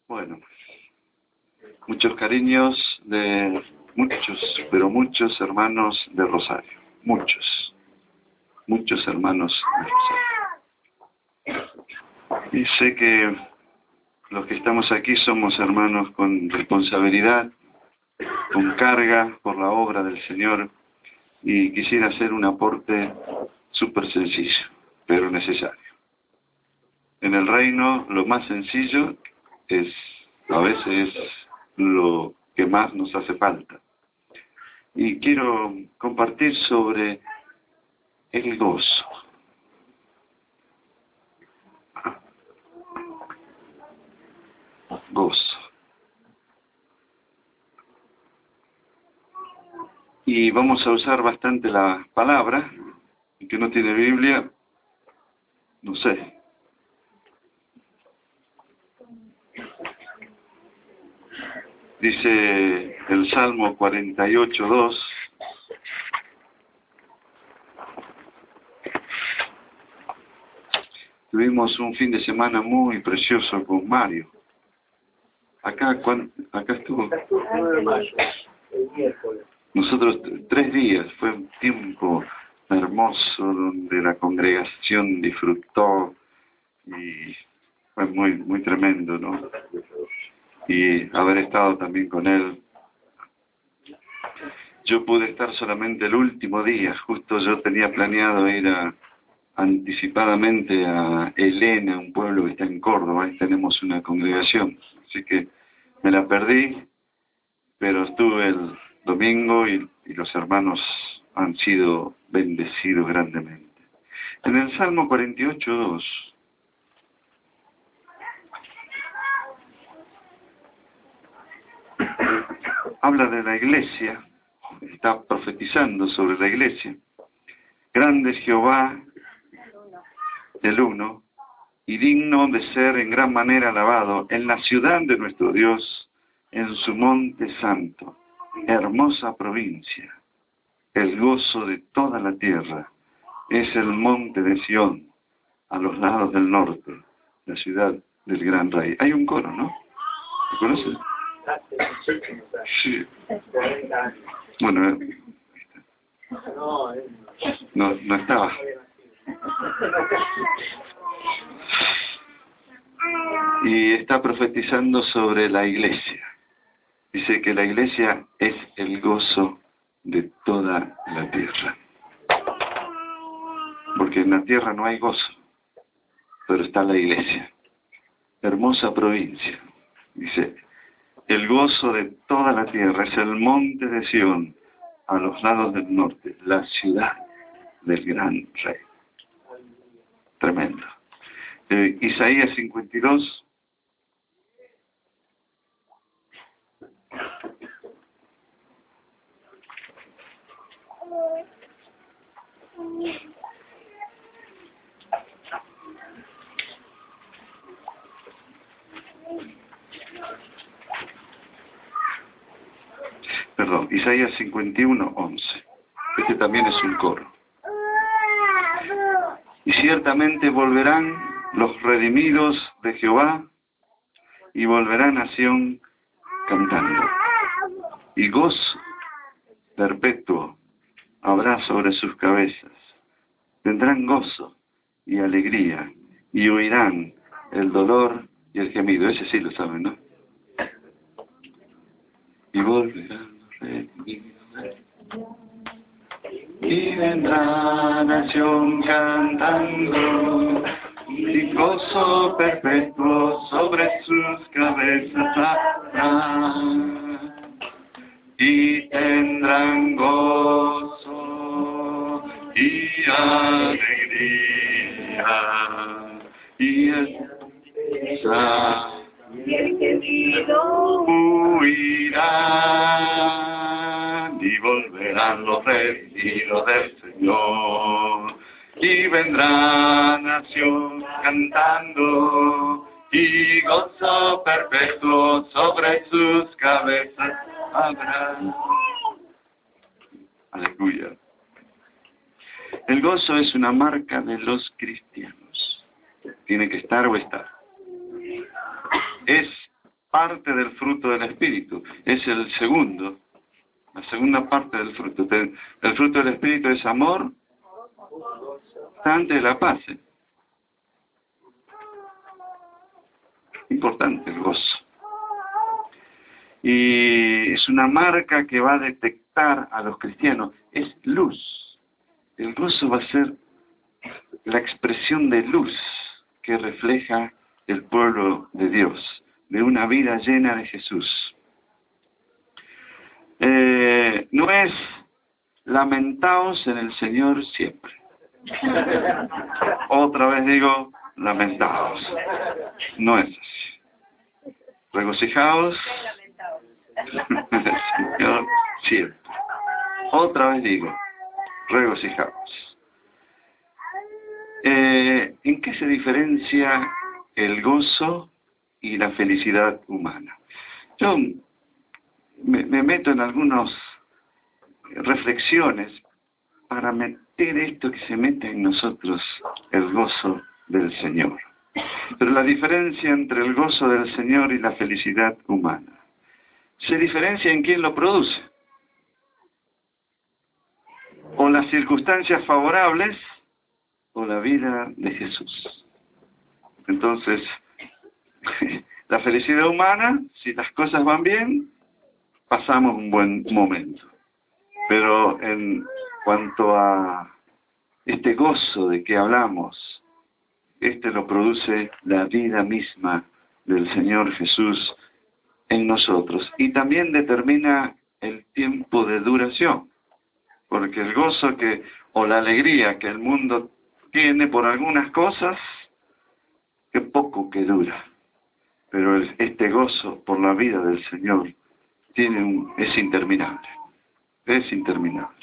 Bueno, muchos cariños de muchos, pero muchos hermanos de Rosario. Muchos hermanos de Rosario. Y sé que los que estamos aquí somos hermanos con responsabilidad, con carga por la obra del Señor, y quisiera hacer un aporte súper sencillo, pero necesario. En el reino lo más sencillo a veces es lo que más nos hace falta. Y quiero compartir sobre el gozo. Gozo. Y vamos a usar bastante la palabra, y que no tiene Biblia, no sé. Dice el Salmo 48:2. Tuvimos un fin de semana muy precioso con Mario. Acá estuvo. Nosotros 3 días, fue un tiempo hermoso donde la congregación disfrutó y fue muy tremendo, ¿no? Y haber estado también con él. Yo pude estar solamente el último día, justo yo tenía planeado ir anticipadamente a Elena, un pueblo que está en Córdoba, ahí tenemos una congregación, así que me la perdí, pero estuve el domingo y los hermanos han sido bendecidos grandemente. En el Salmo 48:2 habla de la iglesia, está profetizando sobre la iglesia. Grande es Jehová, el uno, y digno de ser en gran manera alabado en la ciudad de nuestro Dios, en su monte santo, hermosa provincia, el gozo de toda la tierra, es el monte de Sión, a los lados del norte, la ciudad del gran rey. Hay un coro, ¿no? ¿Lo conoces? Sí. Bueno, no estaba. Y está profetizando sobre la iglesia. Dice que la iglesia es el gozo de toda la tierra. Porque en la tierra no hay gozo, pero está la iglesia. Hermosa provincia. Dice, el gozo de toda la tierra es el monte de Sión, a los lados del norte, la ciudad del gran rey. Tremendo. Isaías 52. Perdón, Isaías 51:11. Este también es un coro. Y ciertamente volverán los redimidos de Jehová, y volverán a Sión cantando. Y gozo perpetuo habrá sobre sus cabezas. Tendrán gozo y alegría, y oirán el dolor y el gemido. Ese sí lo saben, ¿no? Y volverán los redimidos. Y vendrá nación cantando, y gozo perpetuo sobre sus cabezas habrá. Y tendrán gozo y alegría, y el gemido huirán, y volverán los redimidos del Señor, y vendrá nación cantando, y gozo perpetuo sobre sus cabezas habrá. Aleluya. El gozo es una marca de los cristianos. Tiene que estar o estar. Es parte del fruto del Espíritu. Es el segundo, la segunda parte del fruto. El fruto del Espíritu es amor, antes la paz. Importante el gozo. Y es una marca que va a detectar a los cristianos. Es luz. El gozo va a ser la expresión de luz que refleja el pueblo de Dios, de una vida llena de Jesús. No es lamentaos en el Señor siempre. Otra vez digo, lamentaos. No es así. Regocijaos en el Señor siempre. Otra vez digo, regocijaos. ¿En qué se diferencia el gozo y la felicidad humana? Yo me meto en algunas reflexiones para meter esto que se mete en nosotros, el gozo del Señor. Pero la diferencia entre el gozo del Señor y la felicidad humana se diferencia en quién lo produce. O las circunstancias favorables o la vida de Jesús. Entonces, la felicidad humana, si las cosas van bien, pasamos un buen momento. Pero en cuanto a este gozo de que hablamos, este lo produce la vida misma del Señor Jesús en nosotros. Y también determina el tiempo de duración. Porque el gozo o la alegría que el mundo tiene por algunas cosas, que poco que dura. Pero este gozo por la vida del Señor es interminable. Es interminable.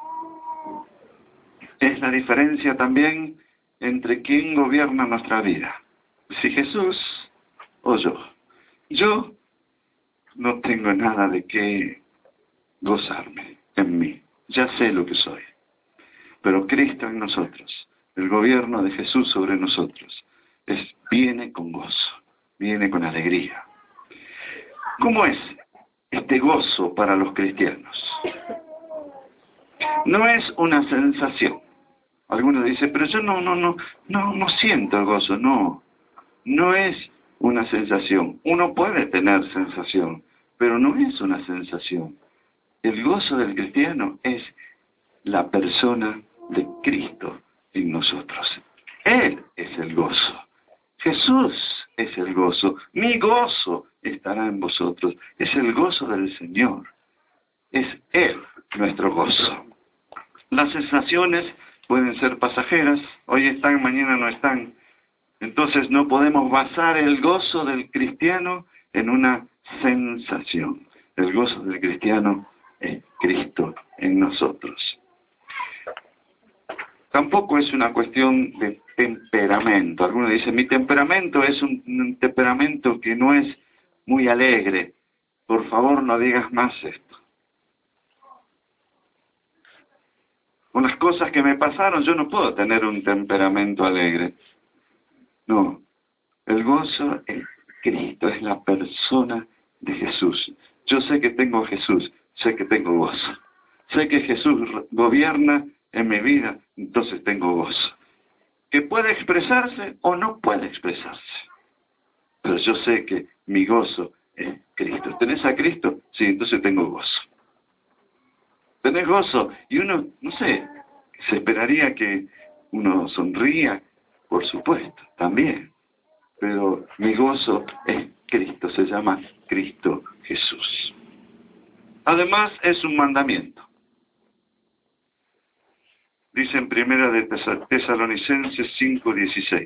Es la diferencia también entre quién gobierna nuestra vida. Si Jesús o yo. Yo no tengo nada de qué gozarme en mí. Ya sé lo que soy. Pero Cristo en nosotros, el gobierno de Jesús sobre nosotros, viene con gozo, viene con alegría. ¿Cómo es este gozo para los cristianos? No es una sensación. Algunos dicen, pero yo no siento el gozo. No es una sensación. Uno puede tener sensación, pero no es una sensación. El gozo del cristiano es la persona de Cristo en nosotros. Él es el gozo. Jesús es el gozo. Mi gozo estará en vosotros. Es el gozo del Señor. Es Él nuestro gozo. Las sensaciones pueden ser pasajeras. Hoy están, mañana no están. Entonces no podemos basar el gozo del cristiano en una sensación. El gozo del cristiano es Cristo en nosotros. Tampoco es una cuestión de temperamento. Algunos dicen, mi temperamento es un temperamento que no es muy alegre. Por favor, no digas más esto. Con las cosas que me pasaron, yo no puedo tener un temperamento alegre. No. El gozo es Cristo, es la persona de Jesús. Yo sé que tengo a Jesús, sé que tengo gozo. Sé que Jesús gobierna en mi vida, entonces tengo gozo. Que puede expresarse o no puede expresarse. Pero yo sé que mi gozo es Cristo. ¿Tenés a Cristo? Sí, entonces tengo gozo. ¿Tenés gozo? Y uno, no sé, se esperaría que uno sonría, por supuesto, también. Pero mi gozo es Cristo, se llama Cristo Jesús. Además es un mandamiento. Dice en Primera de Tesalonicenses 5:16.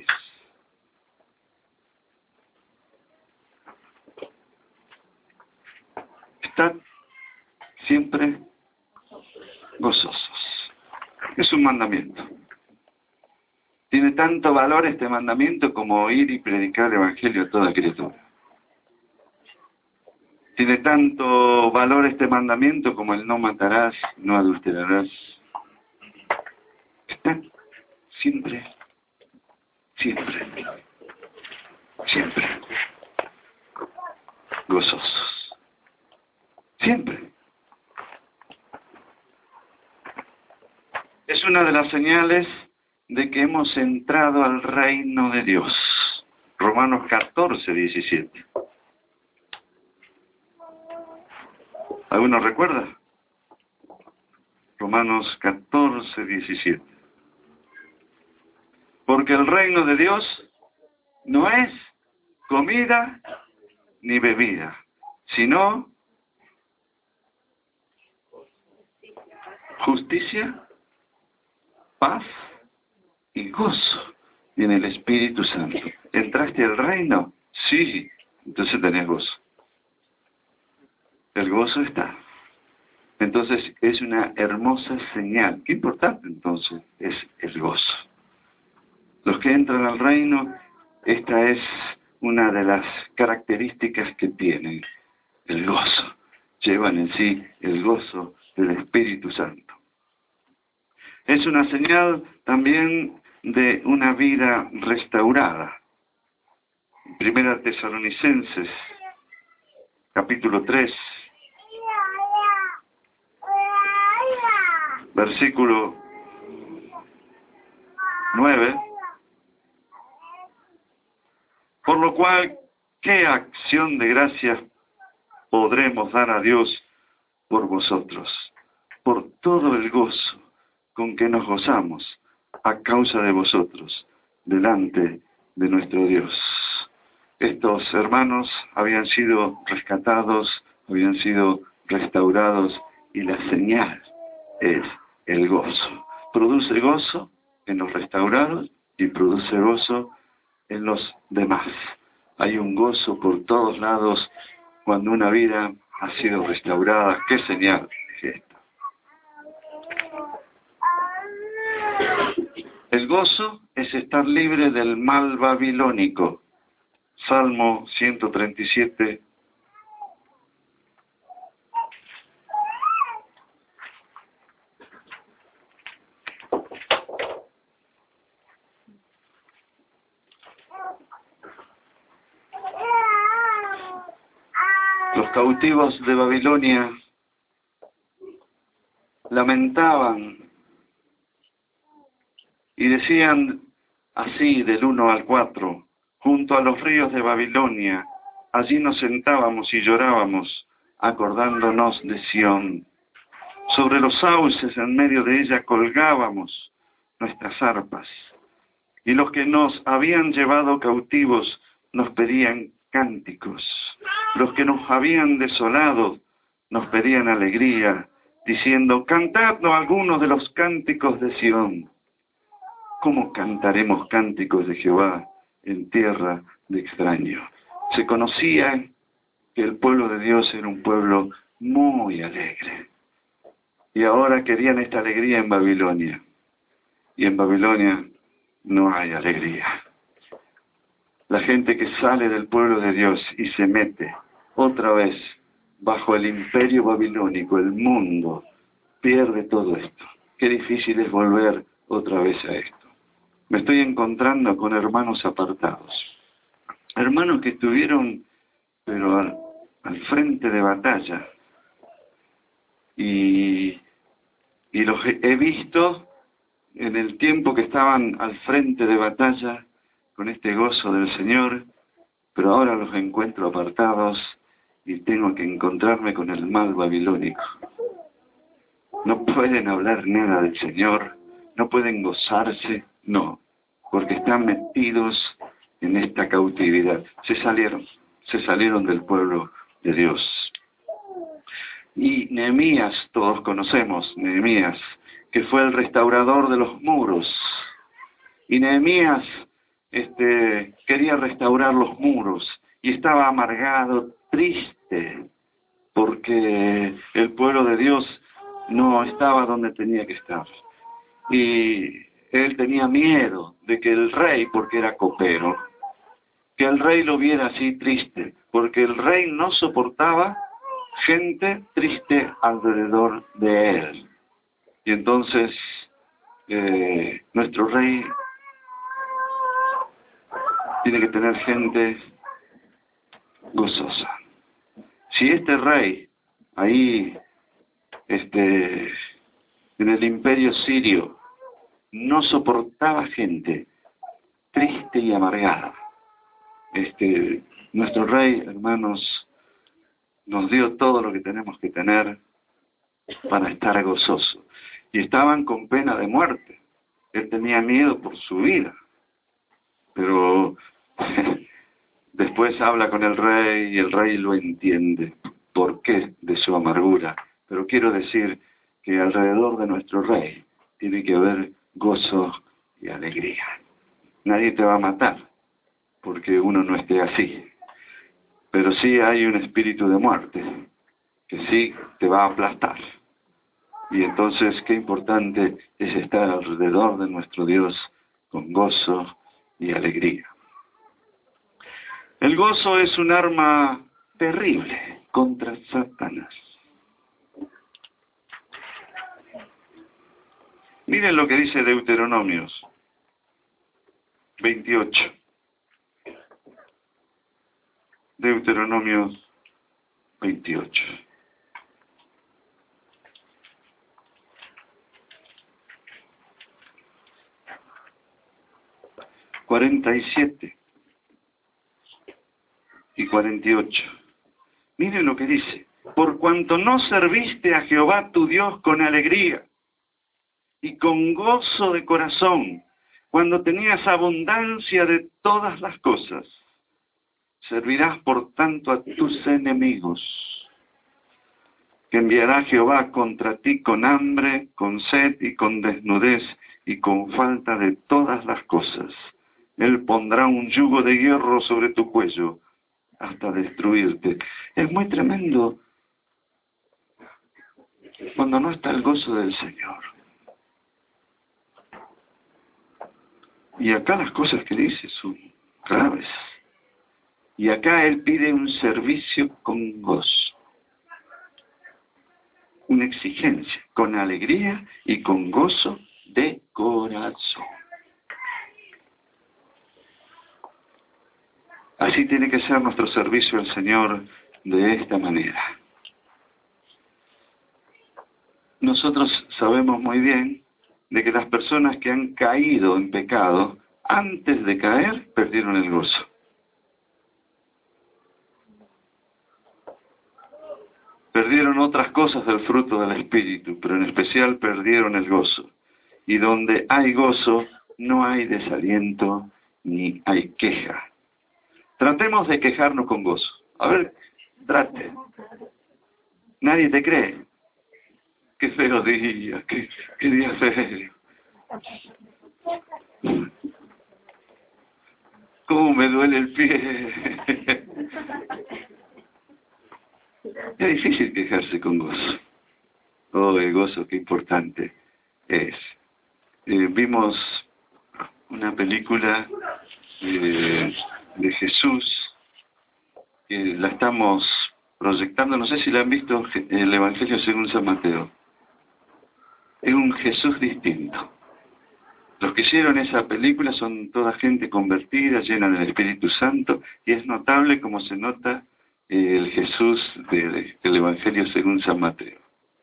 Estad siempre gozosos. Es un mandamiento. Tiene tanto valor este mandamiento como ir y predicar el Evangelio a toda criatura. Tiene tanto valor este mandamiento como el no matarás, no adulterarás. Estad siempre, siempre, siempre. gozosos. Siempre. Es una de las señales de que hemos entrado al reino de Dios. Romanos 14, 17. ¿Alguno recuerda? Romanos 14, 17. Porque el reino de Dios no es comida ni bebida, sino justicia, paz y gozo en el Espíritu Santo. ¿Entraste al reino? Sí, entonces tenés gozo. El gozo está. Entonces es una hermosa señal. Qué importante entonces es el gozo. Los que entran al reino, esta es una de las características que tienen, el gozo. Llevan en sí el gozo del Espíritu Santo. Es una señal también de una vida restaurada. Primera Tesalonicenses, capítulo 3, versículo 9. Por lo cual, ¿qué acción de gracias podremos dar a Dios por vosotros? Por todo el gozo con que nos gozamos a causa de vosotros, delante de nuestro Dios. Estos hermanos habían sido rescatados, habían sido restaurados, y la señal es el gozo. Produce gozo en los restaurados y produce gozo en los demás. Hay un gozo por todos lados cuando una vida ha sido restaurada. ¿Qué señal es esta? El gozo es estar libre del mal babilónico. Salmo 137. Los cautivos de Babilonia lamentaban y decían así del 1 al 4, junto a los ríos de Babilonia, allí nos sentábamos y llorábamos, acordándonos de Sión. Sobre los sauces en medio de ella colgábamos nuestras arpas, y los que nos habían llevado cautivos nos pedían cánticos. Los que nos habían desolado nos pedían alegría, diciendo, cantadnos algunos de los cánticos de Sión. ¿Cómo cantaremos cánticos de Jehová en tierra de extraños? Se conocía que el pueblo de Dios era un pueblo muy alegre. Y ahora querían esta alegría en Babilonia. Y en Babilonia no hay alegría. La gente que sale del pueblo de Dios y se mete otra vez bajo el imperio babilónico, el mundo, pierde todo esto. Qué difícil es volver otra vez a esto. Me estoy encontrando con hermanos apartados. Hermanos que estuvieron, pero al frente de batalla. Y los he visto en el tiempo que estaban al frente de batalla con este gozo del Señor, pero ahora los encuentro apartados y tengo que encontrarme con el mal babilónico. No pueden hablar nada del Señor, no pueden gozarse, no, porque están metidos en esta cautividad. Se salieron del pueblo de Dios. Y Nehemías, todos conocemos Nehemías, que fue el restaurador de los muros. Y Nehemías quería restaurar los muros y estaba amargado, triste, porque el pueblo de Dios no estaba donde tenía que estar. Y él tenía miedo de que el rey, porque era copero, que el rey lo viera así triste, porque el rey no soportaba gente triste alrededor de él. Y entonces nuestro rey tiene que tener gente gozosa. Si este rey, ahí, en el imperio sirio, no soportaba gente triste y amargada, nuestro rey, hermanos, nos dio todo lo que tenemos que tener para estar gozoso. Y estaban con pena de muerte. Él tenía miedo por su vida. Pero después habla con el rey y el rey lo entiende. ¿Por qué? De su amargura. Pero quiero decir que alrededor de nuestro rey tiene que haber gozo y alegría. Nadie te va a matar porque uno no esté así. Pero sí hay un espíritu de muerte que sí te va a aplastar. Y entonces qué importante es estar alrededor de nuestro Dios con gozo y alegría. El gozo es un arma terrible contra Satanás. Miren lo que dice Deuteronomios 28. Deuteronomios 28. ...47 y 48. Miren lo que dice. Por cuanto no serviste a Jehová tu Dios con alegría y con gozo de corazón, cuando tenías abundancia de todas las cosas, servirás por tanto a tus enemigos, que enviará Jehová contra ti con hambre, con sed y con desnudez y con falta de todas las cosas. Él pondrá un yugo de hierro sobre tu cuello hasta destruirte. Es muy tremendo cuando no está el gozo del Señor. Y acá las cosas que dice son graves. Y acá Él pide un servicio con gozo. Una exigencia, con alegría y con gozo de corazón. Así tiene que ser nuestro servicio al Señor de esta manera. Nosotros sabemos muy bien de que las personas que han caído en pecado, antes de caer, perdieron el gozo. Perdieron otras cosas del fruto del Espíritu, pero en especial perdieron el gozo. Y donde hay gozo, no hay desaliento ni hay queja. Tratemos de quejarnos con gozo. A ver, trate. Nadie te cree. Qué feo día, qué día feo. ¿Cómo me duele el pie? Es difícil quejarse con gozo. Oh, el gozo, qué importante es. Vimos una película de Jesús, que la estamos proyectando, no sé si la han visto, el Evangelio según San Mateo. Es un Jesús distinto. Los que hicieron esa película son toda gente convertida, llena del Espíritu Santo, y es notable como se nota el Jesús del Evangelio según San Mateo.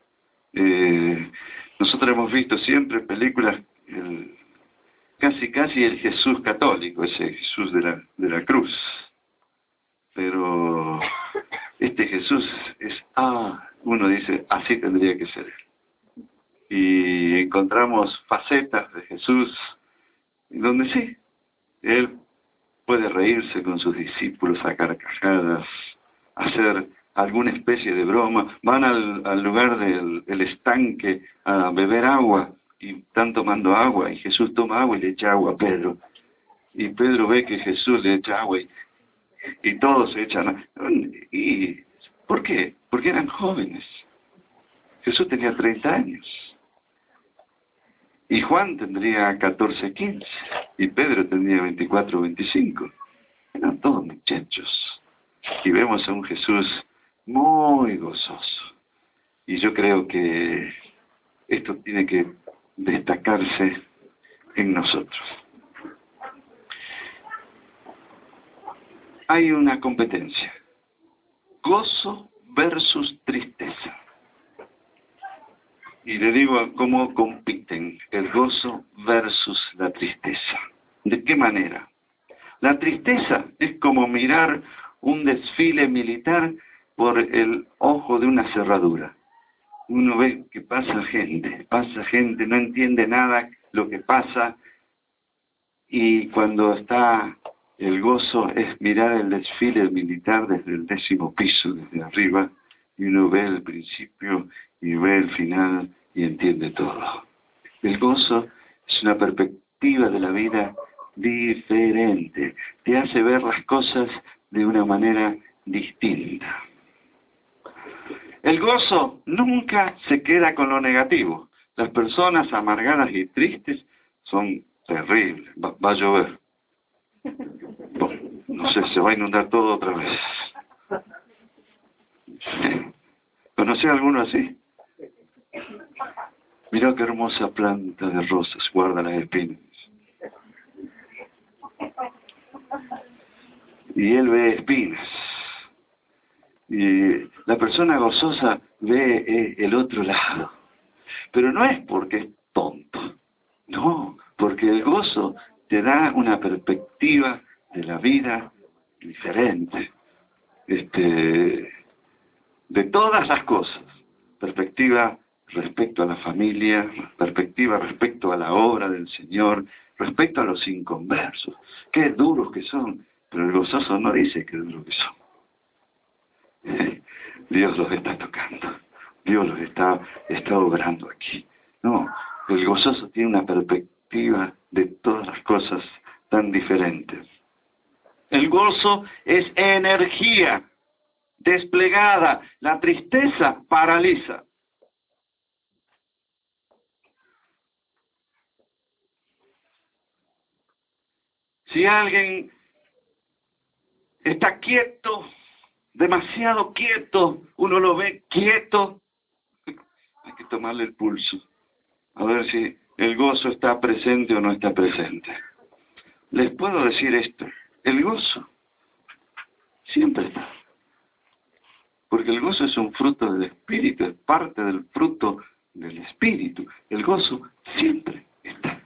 Nosotros hemos visto siempre películas, casi el Jesús católico, ese Jesús de la cruz. Pero este Jesús uno dice, así tendría que ser. Y encontramos facetas de Jesús donde sí, Él puede reírse con sus discípulos a carcajadas, hacer alguna especie de broma. Van al lugar del estanque a beber agua y están tomando agua y Jesús toma agua y le echa agua a Pedro. Y Pedro ve que Jesús le echa agua y todos se echan. ¿Y por qué? Porque eran jóvenes. Jesús tenía 30 años. Y Juan tendría 14, 15. Y Pedro tendría 24, 25. Eran todos muchachos. Y vemos a un Jesús muy gozoso. Y yo creo que esto tiene que destacarse en nosotros. Hay una competencia. Gozo versus tristeza. Y le digo cómo compiten el gozo versus la tristeza. ¿De qué manera? La tristeza es como mirar un desfile militar por el ojo de una cerradura. Uno ve que pasa gente, no entiende nada lo que pasa, y cuando está el gozo es mirar el desfile militar desde el 10º piso, desde arriba, y uno ve el principio y ve el final y entiende todo. El gozo es una perspectiva de la vida diferente, te hace ver las cosas de una manera distinta. El gozo nunca se queda con lo negativo. Las personas amargadas y tristes son terribles. Va a llover. No sé, se va a inundar todo otra vez. ¿Conoce a alguno así? Mirá qué hermosa planta de rosas, guarda las espinas. Y él ve espinas. Y la persona gozosa ve el otro lado. Pero no es porque es tonto. No, porque el gozo te da una perspectiva de la vida diferente. De todas las cosas. Perspectiva respecto a la familia, perspectiva respecto a la obra del Señor, respecto a los inconversos. Qué duros que son, pero el gozoso no dice qué duros que son. Dios los está tocando, Dios los está obrando aquí. No, el gozoso tiene una perspectiva de todas las cosas tan diferentes. El gozo es energía desplegada, la tristeza paraliza. Si alguien está quieto, demasiado quieto, uno lo ve quieto, hay que tomarle el pulso, a ver si el gozo está presente o no está presente. Les puedo decir esto, el gozo siempre está, porque el gozo es un fruto del Espíritu, es parte del fruto del Espíritu. El gozo siempre está.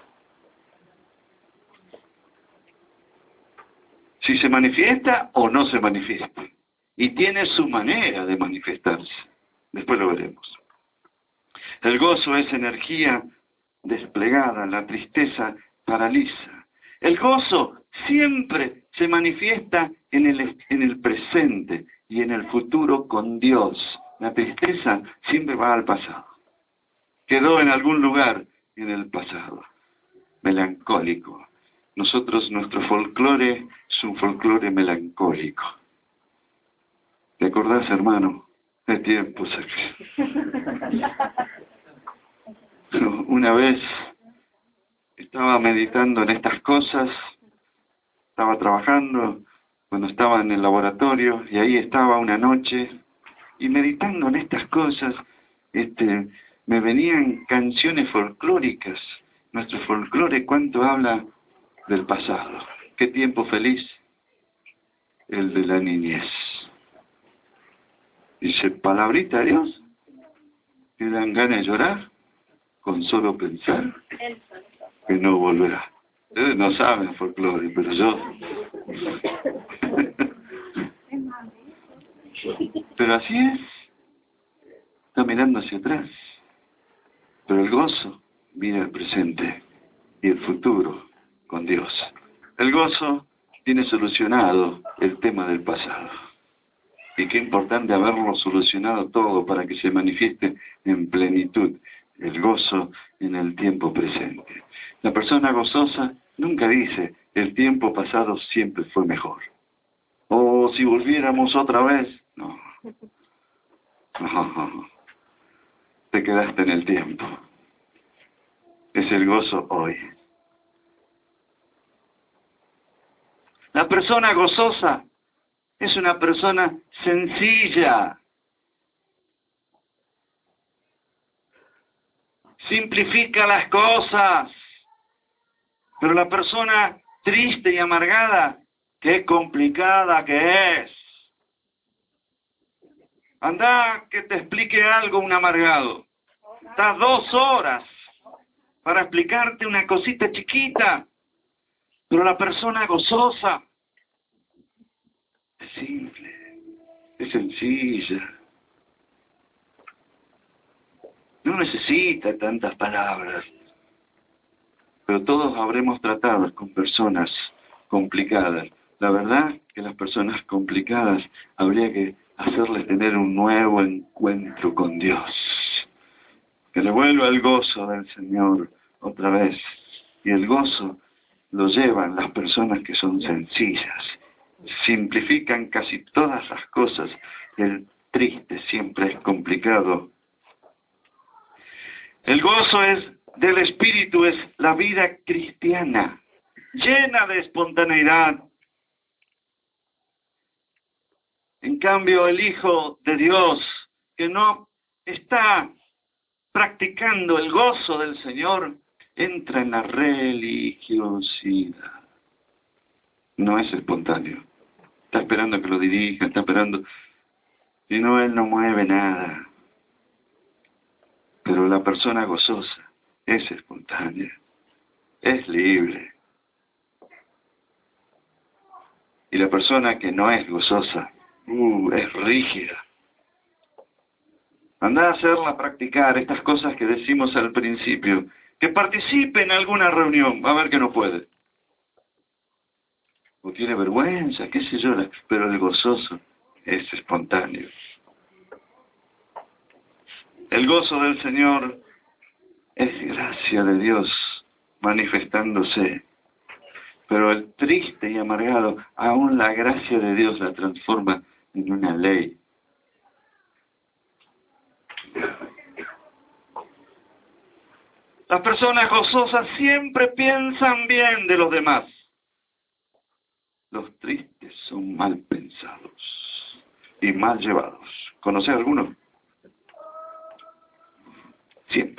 Si se manifiesta o no se manifiesta. Y tiene su manera de manifestarse. Después lo veremos. El gozo es energía desplegada, la tristeza paraliza. El gozo siempre se manifiesta en el presente y en el futuro con Dios. La tristeza siempre va al pasado. Quedó en algún lugar en el pasado. Melancólico. Nuestro folclore es un folclore melancólico. ¿Te acordás, hermano? De tiempos aquí. Una vez estaba meditando en estas cosas, estaba trabajando cuando estaba en el laboratorio, y ahí estaba una noche, y meditando en estas cosas, me venían canciones folclóricas. Nuestro folclore, ¿cuánto habla del pasado? ¿Qué tiempo feliz? El de la niñez. Dice, palabrita de Dios, que dan ganas de llorar con solo pensar que no volverá. Ustedes no saben folclore, pero yo. Pero así es. Está mirando hacia atrás. Pero el gozo mira el presente y el futuro con Dios. El gozo tiene solucionado el tema del pasado. Y qué importante haberlo solucionado todo para que se manifieste en plenitud el gozo en el tiempo presente. La persona gozosa nunca dice, el tiempo pasado siempre fue mejor. O si volviéramos otra vez, no. No. Te quedaste en el tiempo. Es el gozo hoy. La persona gozosa es una persona sencilla. Simplifica las cosas. Pero la persona triste y amargada, qué complicada que es. Anda que te explique algo un amargado. Estás 2 horas para explicarte una cosita chiquita. Pero la persona gozosa es simple, es sencilla. No necesita tantas palabras. Pero todos habremos tratado con personas complicadas. La verdad que las personas complicadas habría que hacerles tener un nuevo encuentro con Dios. Que le vuelva el gozo del Señor otra vez. Y el gozo lo llevan las personas que son sencillas. Simplifican casi todas las cosas. El triste siempre es complicado. El gozo del Espíritu es la vida cristiana, llena de espontaneidad. En cambio, el Hijo de Dios, que no está practicando el gozo del Señor, entra en la religiosidad. No es espontáneo. Está esperando que lo dirija, está esperando. Si no, él no mueve nada. Pero la persona gozosa es espontánea, es libre. Y la persona que no es gozosa, es rígida. Andá a hacerla practicar estas cosas que decimos al principio. Que participe en alguna reunión, va a ver que no puede. O tiene vergüenza, qué sé yo, pero el gozoso es espontáneo. El gozo del Señor es gracia de Dios manifestándose. Pero el triste y amargado, aún la gracia de Dios la transforma en una ley. Las personas gozosas siempre piensan bien de los demás. Los tristes son mal pensados y mal llevados. ¿Conoces alguno? Siempre.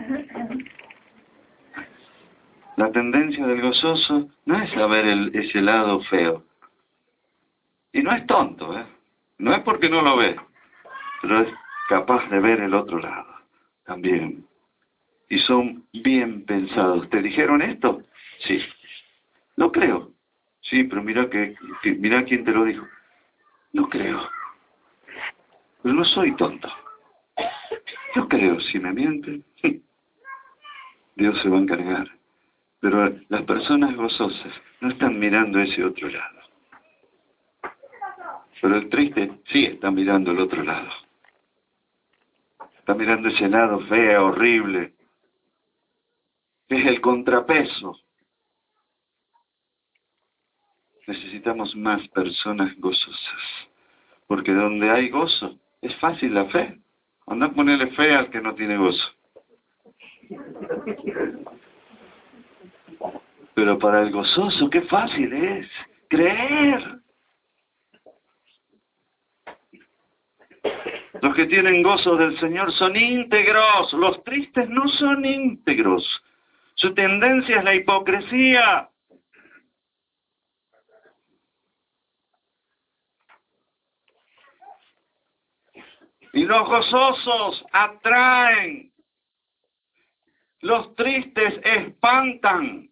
La tendencia del gozoso no es saber ese lado feo. Y no es tonto, ¿eh? No es porque no lo ve, pero es capaz de ver el otro lado también. Y son bien pensados. ¿Te dijeron esto? Sí. No creo. Sí, pero mira quién te lo dijo. No creo. Pero no soy tonto. Yo creo, si me mienten, Dios se va a encargar. Pero las personas gozosas no están mirando ese otro lado. Pero el triste sí está mirando el otro lado. Está mirando ese lado feo, horrible. Es el contrapeso. Necesitamos más personas gozosas. Porque donde hay gozo, es fácil la fe. Anda a ponerle fe al que no tiene gozo. Pero para el gozoso, qué fácil es creer. Los que tienen gozo del Señor son íntegros. Los tristes no son íntegros. Su tendencia es la hipocresía. Y los gozosos atraen. Los tristes espantan.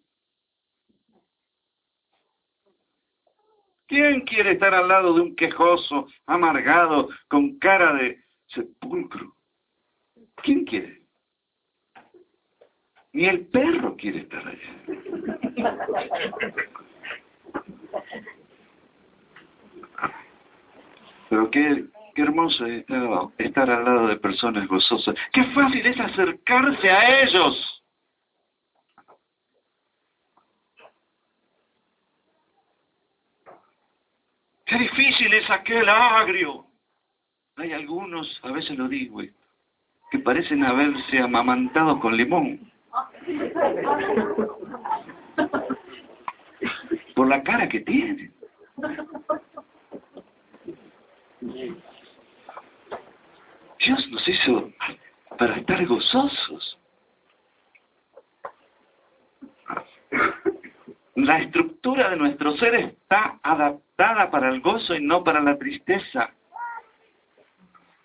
¿Quién quiere estar al lado de un quejoso, amargado, con cara de sepulcro? ¿Quién quiere? Ni el perro quiere estar allá. Pero qué hermoso es estar al lado de personas gozosas. Qué fácil es acercarse a ellos. Qué difícil es aquel agrio. Hay algunos, a veces lo digo, que parecen haberse amamantado con limón. Por la cara que tienen. Dios nos hizo para estar gozosos. La estructura de nuestro ser está adaptada para el gozo y no para la tristeza.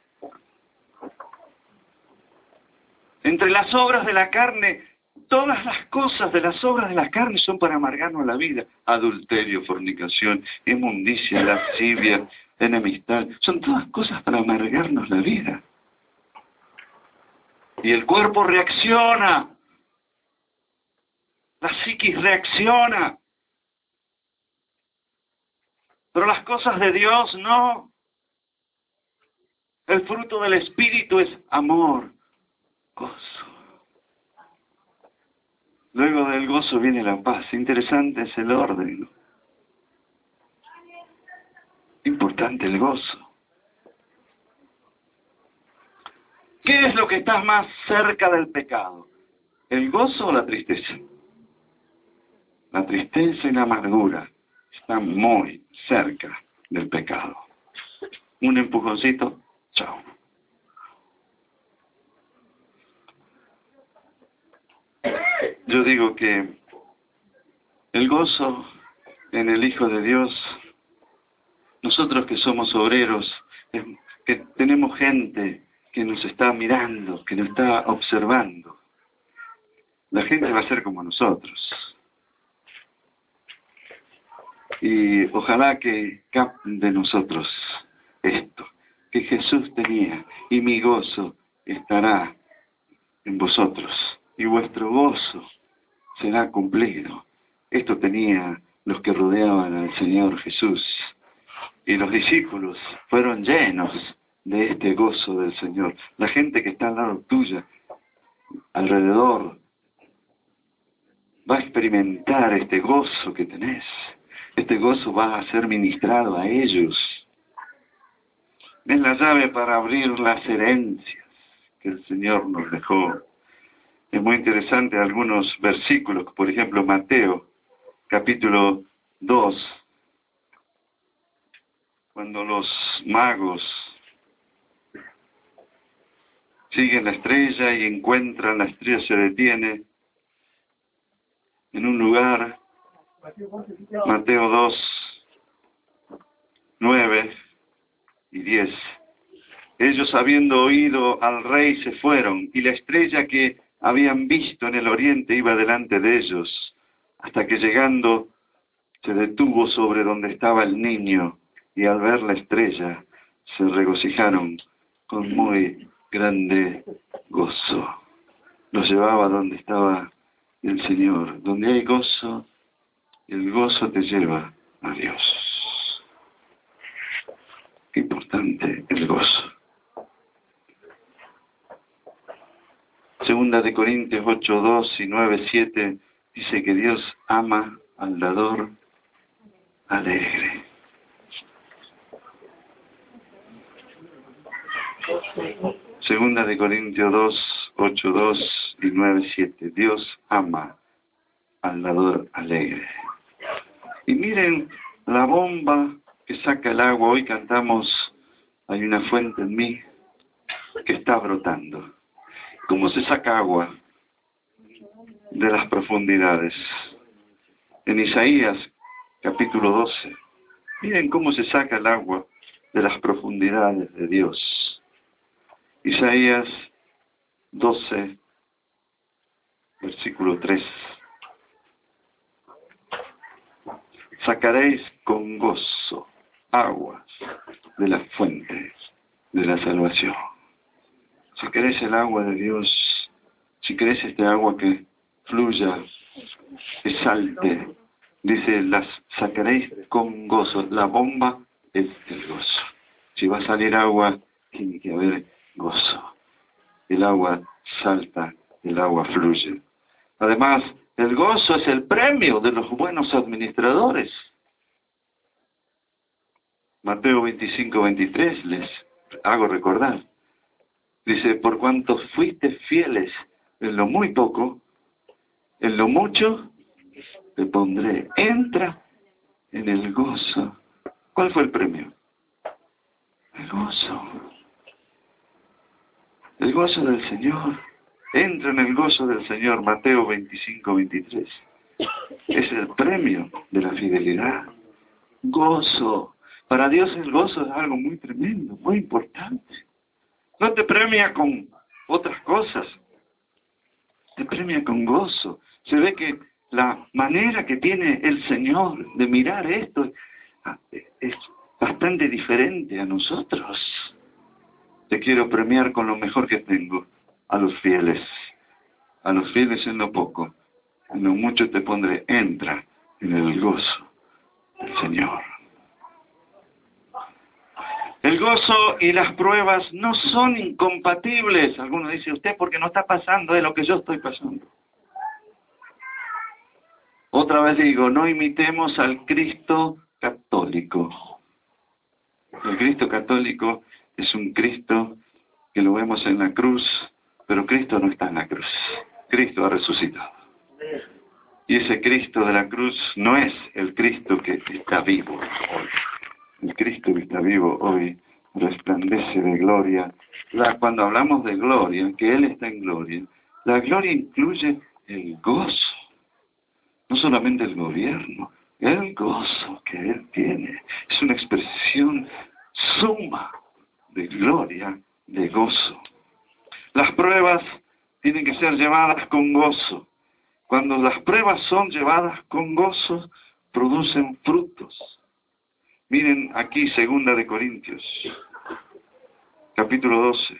Entre las obras de la carne, todas las cosas de las obras de la carne son para amargarnos la vida. Adulterio, fornicación, inmundicia, lascivia, enemistad. Son todas cosas para amargarnos la vida. Y el cuerpo reacciona. La psiquis reacciona. Pero las cosas de Dios no. El fruto del Espíritu es amor, gozo. Luego del gozo viene la paz. Interesante es el orden. Importante el gozo. ¿Qué es lo que está más cerca del pecado? ¿El gozo o la tristeza? La tristeza y la amargura están muy cerca del pecado. Un empujoncito, chao. Yo digo que el gozo en el Hijo de Dios, nosotros que somos obreros, que tenemos gente que nos está mirando, que nos está observando, la gente va a ser como nosotros. Y ojalá que capten de nosotros esto, que Jesús tenía, y mi gozo estará en vosotros, y vuestro gozo será cumplido. Esto tenía los que rodeaban al Señor Jesús, y los discípulos fueron llenos de este gozo del Señor. La gente que está al lado tuya, alrededor, va a experimentar este gozo que tenés. Este gozo va a ser ministrado a ellos. Es la llave para abrir las herencias que el Señor nos dejó. Es muy interesante algunos versículos, por ejemplo, Mateo, capítulo 2, cuando los magos siguen la estrella y encuentran la estrella, se detiene en un lugar, Mateo 2, 9 y 10. Ellos, habiendo oído al rey, se fueron, y la estrella que habían visto en el oriente iba delante de ellos, hasta que llegando se detuvo sobre donde estaba el niño, y al ver la estrella se regocijaron con muy grande gozo. Los llevaba donde estaba el Señor. Donde hay gozo, el gozo te lleva a Dios. Qué importante el gozo. Segunda de Corintios 8, 2 y 9, 7 dice que Dios ama al dador alegre. Segunda de Corintios 2, 8, 2 y 9, 7. Dios ama al dador alegre. Y miren la bomba que saca el agua. Hoy cantamos, hay una fuente en mí que está brotando. ¿Cómo se saca agua de las profundidades? En Isaías, capítulo 12. Miren cómo se saca el agua de las profundidades de Dios. Isaías 12, versículo 3. Sacaréis con gozo aguas de la fuente de la salvación. Si querés el agua de Dios, si querés este agua que fluya, que salte, dice, las sacaréis con gozo. La bomba es el gozo. Si va a salir agua, tiene que haber gozo. El agua salta, el agua fluye. Además, el gozo es el premio de los buenos administradores. Mateo 25, 23 les hago recordar. Dice, por cuanto fuiste fieles en lo muy poco, en lo mucho te pondré. Entra en el gozo. ¿Cuál fue el premio? El gozo. El gozo del Señor. Entra en el gozo del Señor. Mateo 25, 23. Es el premio de la fidelidad. Gozo. Para Dios el gozo es algo muy tremendo, muy importante. No te premia con otras cosas. te premia con gozo. Se ve que la manera que tiene el Señor de mirar esto es bastante diferente a nosotros. Te quiero premiar con lo mejor que tengo, a los fieles en lo poco, en lo mucho te pondré, entra en el gozo del Señor. El gozo y las pruebas no son incompatibles. Algunos dicen, usted porque no está pasando de lo que yo estoy pasando. Otra vez digo, no imitemos al Cristo católico. El Cristo católico es un Cristo que lo vemos en la cruz, pero Cristo no está en la cruz. Cristo ha resucitado. Y ese Cristo de la cruz no es el Cristo que está vivo hoy. El Cristo que está vivo hoy resplandece de gloria. Cuando hablamos de gloria, que Él está en gloria, la gloria incluye el gozo. No solamente el gobierno, el gozo que Él tiene. Es una expresión suma de gloria, de gozo. Las pruebas tienen que ser llevadas con gozo. Cuando las pruebas son llevadas con gozo, producen frutos. Miren aquí 2 de Corintios, capítulo 12.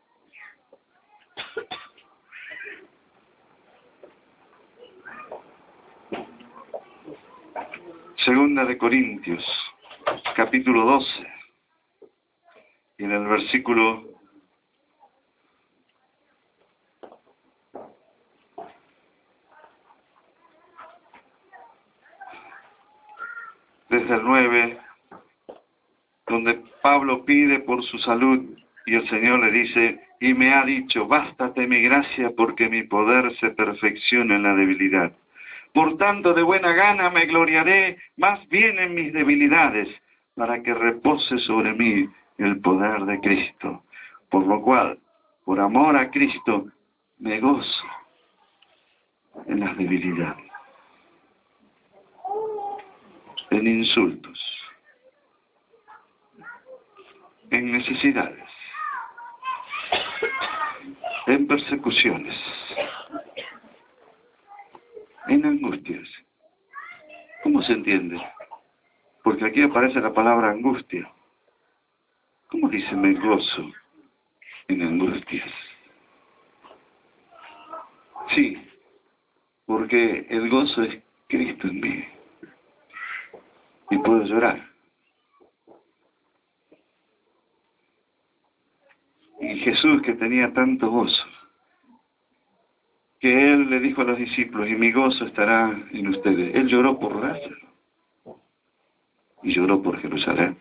Segunda de Corintios, capítulo 12. Y en el versículo 9, donde Pablo pide por su salud y el Señor le dice, y me ha dicho, bástate mi gracia porque mi poder se perfecciona en la debilidad. Por tanto, de buena gana me gloriaré más bien en mis debilidades, para que repose sobre mí el poder de Cristo. Por lo cual, por amor a Cristo, me gozo en las debilidades, en insultos, en necesidades, en persecuciones, en angustias. ¿Cómo se entiende? Porque aquí aparece la palabra angustia. ¿Cómo dice me gozo en angustias? Sí, porque el gozo es Cristo en mí. Y puedo llorar. Y Jesús, que tenía tanto gozo, que Él le dijo a los discípulos, y mi gozo estará en ustedes. Él lloró por Lázaro. Y lloró por Jerusalén.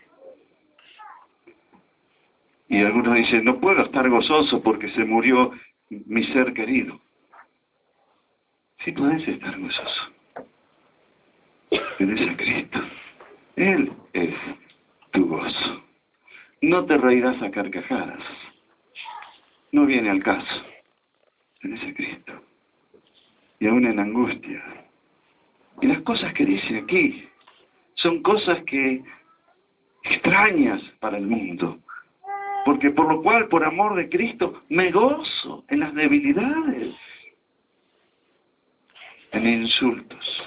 Y algunos dicen, no puedo estar gozoso porque se murió mi ser querido. Sí puedes estar gozoso. Tenés a Cristo. Él es tu gozo. No te reirás a carcajadas. No viene al caso. Tenés a Cristo. Y aún en angustia. Y las cosas que dice aquí son cosas que extrañas para el mundo. Porque por lo cual, por amor de Cristo, me gozo en las debilidades, en insultos,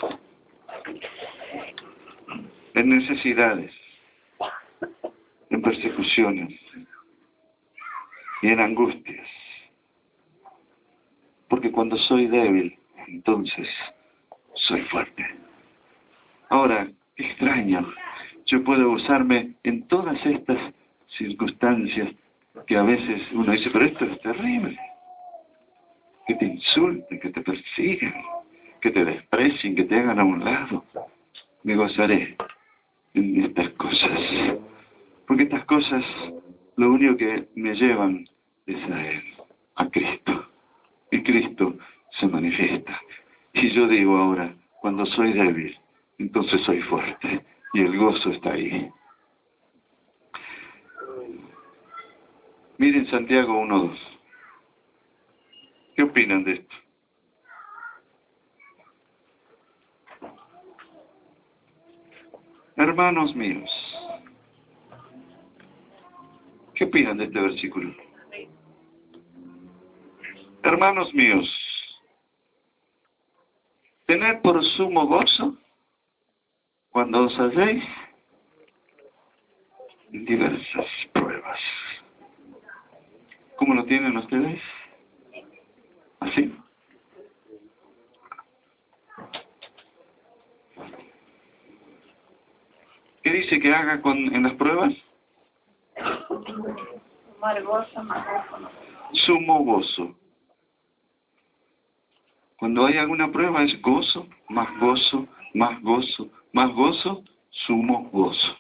en necesidades, en persecuciones y en angustias. Porque cuando soy débil, entonces soy fuerte. Ahora, qué extraño, yo puedo usarme en todas estas circunstancias que a veces uno dice, pero esto es terrible. Que te insulten, que te persigan, que te desprecien, que te hagan a un lado. Me gozaré en estas cosas. Porque estas cosas lo único que me llevan es a Él, a Cristo. Y Cristo se manifiesta. Y yo digo ahora, cuando soy débil, entonces soy fuerte. Y el gozo está ahí. Miren Santiago 1:2. ¿Qué opinan de esto? Hermanos míos, ¿qué opinan de este versículo? Hermanos míos, tened por sumo gozo cuando os halléis en diversas pruebas. ¿Cómo lo tienen ustedes? ¿Así? ¿Qué dice que haga en las pruebas? Sumar gozo, más gozo. Sumo gozo. Cuando hay alguna prueba es gozo, más gozo, más gozo, más gozo, sumo gozo.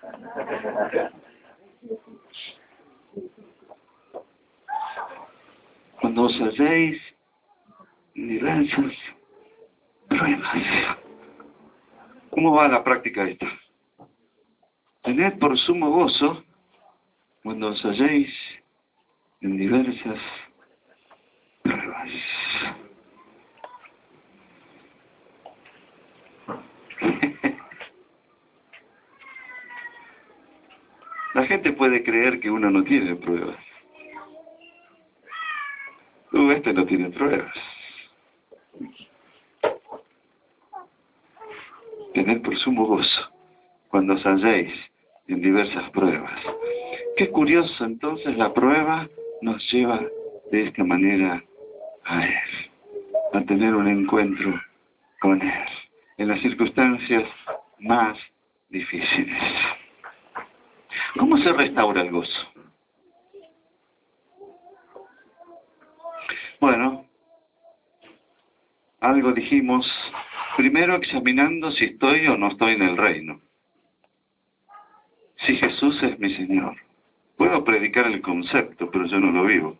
Cuando os halléis en diversas pruebas. ¿Cómo va la práctica esta? Tened por sumo gozo cuando os halléis en diversas pruebas. La gente puede creer que uno no tiene pruebas. Este no tiene pruebas. Tened por sumo gozo cuando os halléis en diversas pruebas. Qué curioso, entonces la prueba nos lleva de esta manera a Él, a tener un encuentro con Él, en las circunstancias más difíciles. ¿Cómo se restaura el gozo? Bueno, algo dijimos, primero examinando si estoy o no estoy en el reino. Si Jesús es mi Señor. Puedo predicar el concepto, pero yo no lo vivo.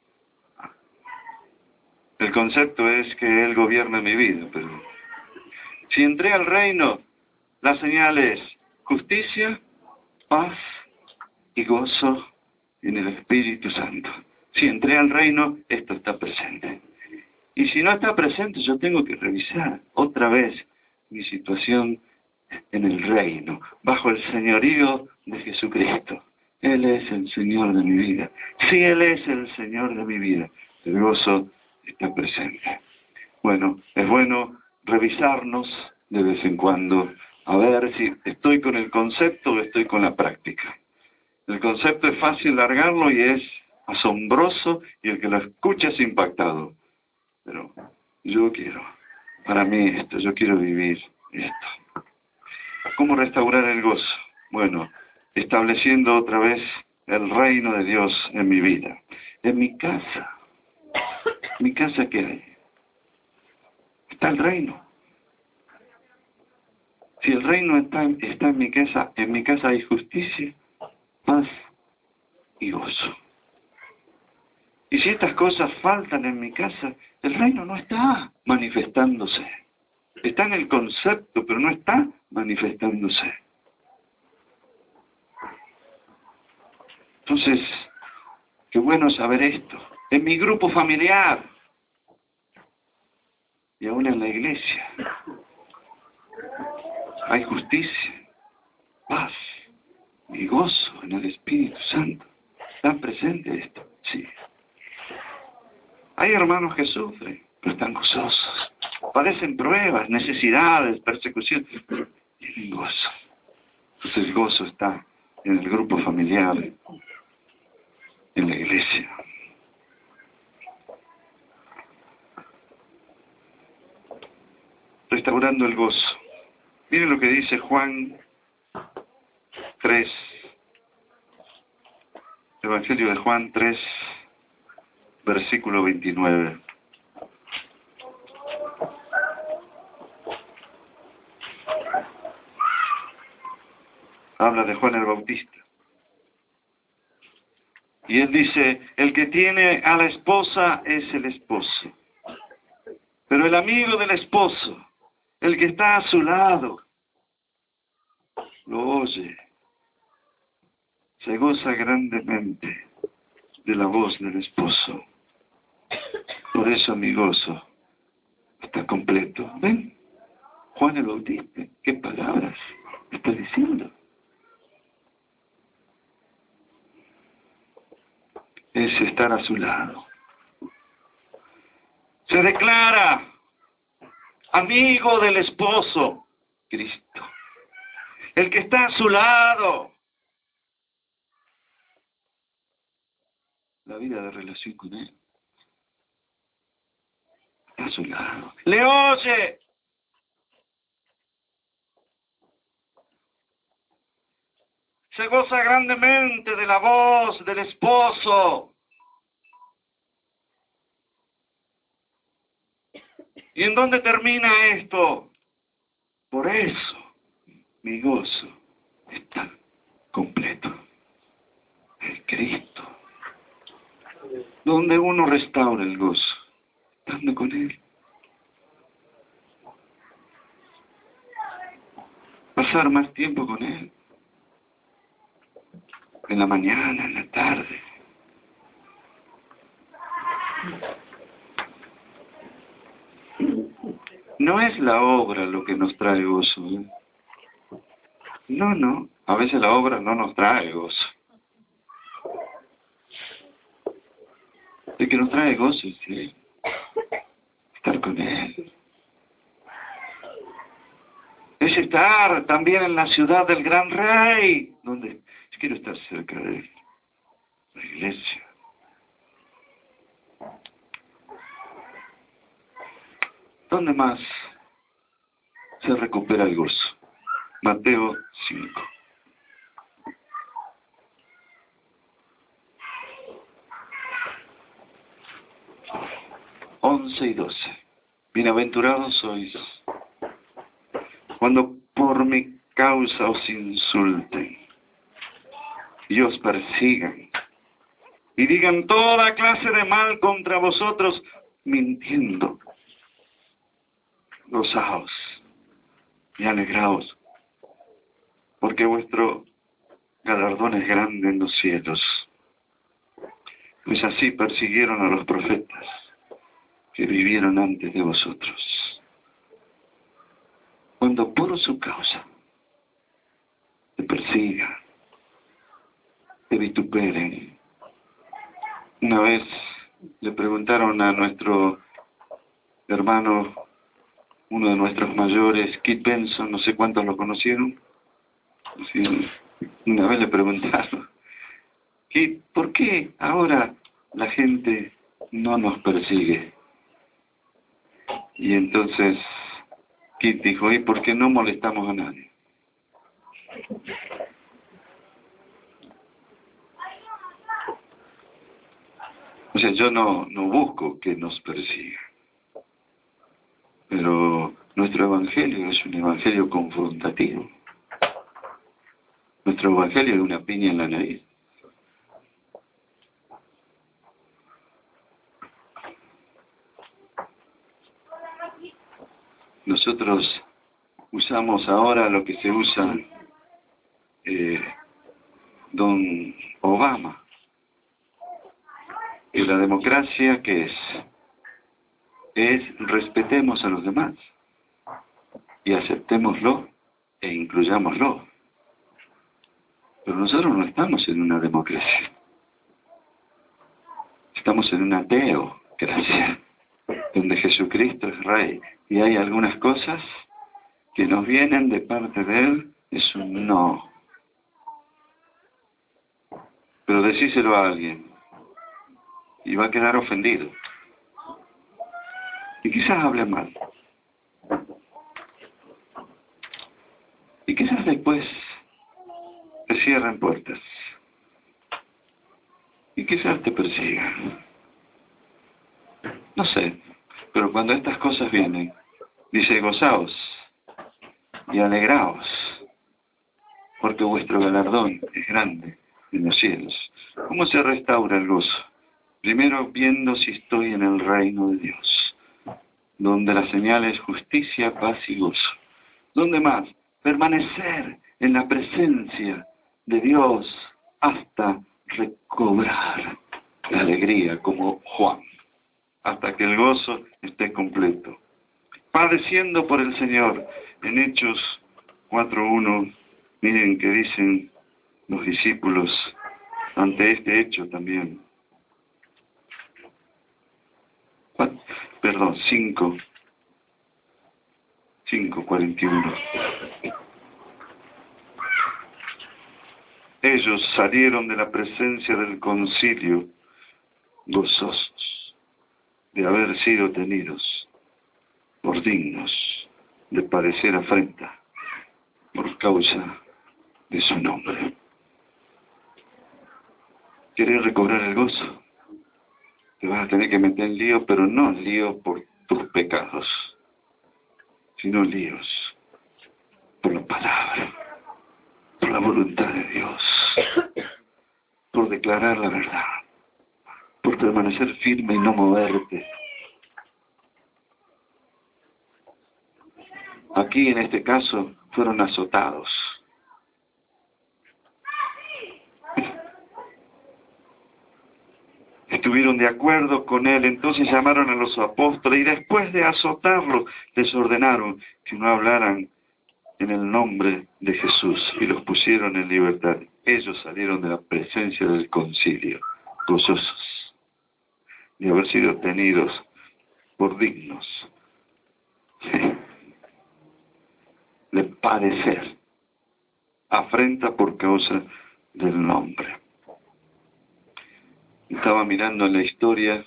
El concepto es que Él gobierna mi vida, pero si entré al reino, la señal es justicia, paz y gozo en el Espíritu Santo. Si entré al reino, esto está presente. Y si no está presente, yo tengo que revisar otra vez mi situación en el reino, bajo el señorío de Jesucristo. Él es el Señor de mi vida. Si Él es el Señor de mi vida, el gozo está presente. Bueno, es bueno revisarnos de vez en cuando, a ver si estoy con el concepto o estoy con la práctica. El concepto es fácil largarlo y es asombroso, y el que lo escucha es impactado. Pero yo quiero, para mí esto, yo quiero vivir esto. ¿Cómo restaurar el gozo? Bueno, estableciendo otra vez el reino de Dios en mi vida. En mi casa. ¿Mi casa qué hay? Está el reino. Si el reino está en mi casa hay justicia, paz y gozo. Y si estas cosas faltan en mi casa, el reino no está manifestándose. Está en el concepto, pero no está manifestándose. Entonces, qué bueno saber esto. En mi grupo familiar y aún en la iglesia hay justicia, paz y gozo en el Espíritu Santo. ¿Está presente esto? Sí. Hay hermanos que sufren, pero están gozosos. Padecen pruebas, necesidades, persecución, pero tienen gozo. Entonces el gozo está en el grupo familiar, en la iglesia. Restaurando el gozo. Miren lo que dice Juan 3. Evangelio de Juan 3, versículo 29. Habla de Juan el Bautista. Y él dice, el que tiene a la esposa es el esposo. Pero el amigo del esposo, el que está a su lado, lo oye, se goza grandemente de la voz del esposo. Por eso mi gozo está completo. ¿Ven? Juan el Bautista, ¿qué palabras está diciendo? Es estar a su lado. Se declara amigo del esposo, Cristo. El que está a su lado. La vida de relación con Él. Está a su lado. Le oye. Se goza grandemente de la voz del esposo. ¿Y en dónde termina esto? Por eso mi gozo está completo. En Cristo. Donde uno restaura el gozo, estando con Él. Pasar más tiempo con Él. En la mañana, en la tarde. No es la obra lo que nos trae gozo. ¿Eh? No. A veces la obra no nos trae gozo. El que nos trae gozo es Él. Estar con Él. Es estar también en la ciudad del gran Rey, donde quiero estar cerca de Él. La iglesia. ¿Dónde más se recupera el gozo? Mateo 5. Once y 12. Bienaventurados sois cuando por mi causa os insulten y os persigan y digan toda clase de mal contra vosotros, mintiendo. Gozaos y alegraos, porque vuestro galardón es grande en los cielos. Pues así persiguieron a los profetas que vivieron antes de vosotros. Cuando por su causa te persigan, te vituperen. Una vez le preguntaron a nuestro hermano, uno de nuestros mayores, Kit Benson, no sé cuántos lo conocieron. Sí, una vez le preguntaron, Kit, ¿por qué ahora la gente no nos persigue? Y entonces Kit dijo, ¿y por qué no molestamos a nadie? O sea, yo no busco que nos persigan. Pero nuestro evangelio es un evangelio confrontativo. Nuestro evangelio es una piña en la nariz. Nosotros usamos ahora lo que se usa don Obama. Y la democracia, ¿qué es? Es respetemos a los demás y aceptémoslo e incluyámoslo. Pero nosotros no estamos en una democracia. Estamos en una teocracia, donde Jesucristo es Rey. Y hay algunas cosas que nos vienen de parte de Él, es un no. Pero decíselo a alguien y va a quedar ofendido. Y quizás hable mal. Y quizás después te cierren puertas. Y quizás te persigan. No sé, pero cuando estas cosas vienen, dice, gozaos y alegraos, porque vuestro galardón es grande en los cielos. ¿Cómo se restaura el gozo? Primero, viendo si estoy en el reino de Dios, donde la señal es justicia, paz y gozo. ¿Dónde más? Permanecer en la presencia de Dios hasta recobrar la alegría, como Juan, hasta que el gozo esté completo. Padeciendo por el Señor. En Hechos 4:1, miren que dicen los discípulos ante este hecho también. 5. 5:41. Ellos salieron de la presencia del concilio gozosos de haber sido tenidos por dignos de padecer afrenta por causa de su nombre. ¿Querés recobrar el gozo? Te vas a tener que meter en lío, pero no en lío por tus pecados, sino líos por la palabra, por la voluntad de Dios, por declarar la verdad, por permanecer firme y no moverte. Aquí, en este caso, fueron azotados. Estuvieron de acuerdo con él, entonces llamaron a los apóstoles y después de azotarlo, les ordenaron que no hablaran en el nombre de Jesús y los pusieron en libertad. Ellos salieron de la presencia del concilio, gozosos de haber sido tenidos por dignos de padecer afrenta por causa del nombre. Estaba mirando en la historia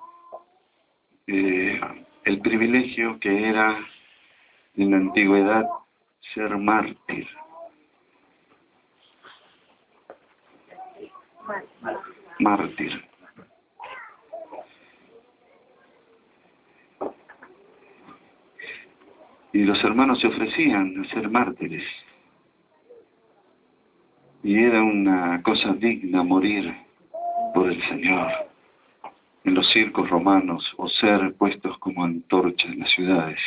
el privilegio que era en la antigüedad ser mártir. Mártir. Y los hermanos se ofrecían a ser mártires. Y era una cosa digna morir por el Señor en los circos romanos o ser puestos como antorchas en las ciudades.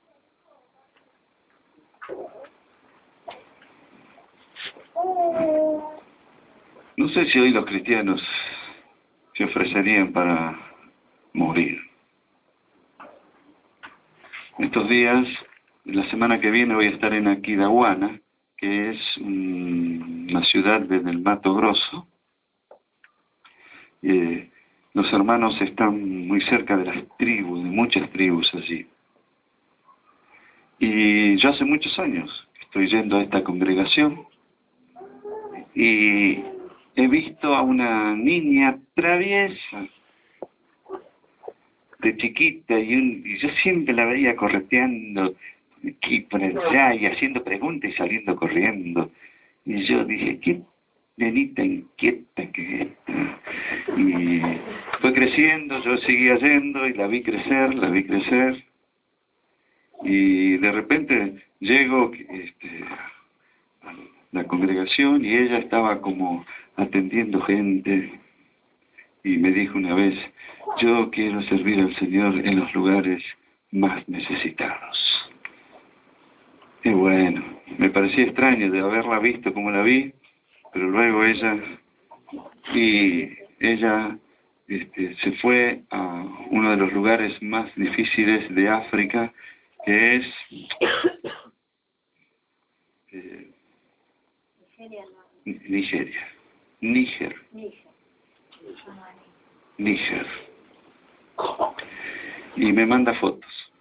No sé si hoy los cristianos se ofrecerían para morir. Estos días, la semana que viene, voy a estar en Aquidauana, que es una ciudad desde el Mato Grosso. Los hermanos están muy cerca de las tribus, de muchas tribus allí. Y yo hace muchos años que estoy yendo a esta congregación y he visto a una niña traviesa, de chiquita, y yo siempre la veía correteando aquí por allá y haciendo preguntas y saliendo corriendo. Y yo dije, qué nenita inquieta que es esta. Y fue creciendo, yo seguía yendo y la vi crecer. Y de repente llego a la congregación y ella estaba como atendiendo gente. Y me dijo una vez, yo quiero servir al Señor en los lugares más necesitados. Y bueno, me parecía extraño de haberla visto como la vi, pero luego ella se fue a uno de los lugares más difíciles de África, que es Níger. Y me manda fotos.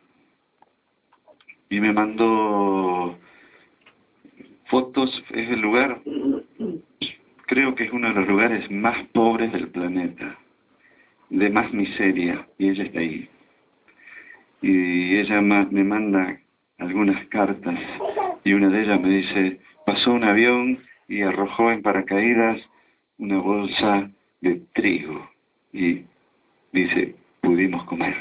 Y me mandó fotos, es el lugar, creo que es uno de los lugares más pobres del planeta, de más miseria, y ella está ahí. Y ella me manda algunas cartas, y una de ellas me dice, pasó un avión y arrojó en paracaídas una bolsa de trigo, y dice, pudimos comer.